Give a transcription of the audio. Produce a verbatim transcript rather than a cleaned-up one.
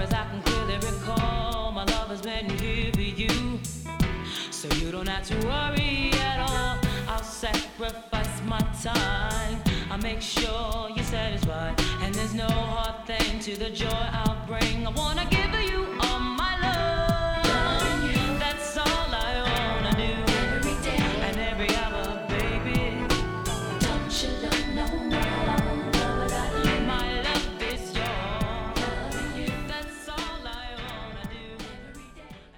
as I can clearly recall, my love has been here for you. So you don't have to worry at all. I'll sacrifice my time. I'll make sure you're satisfied. And there's no hard thing to the joy I'll bring. I want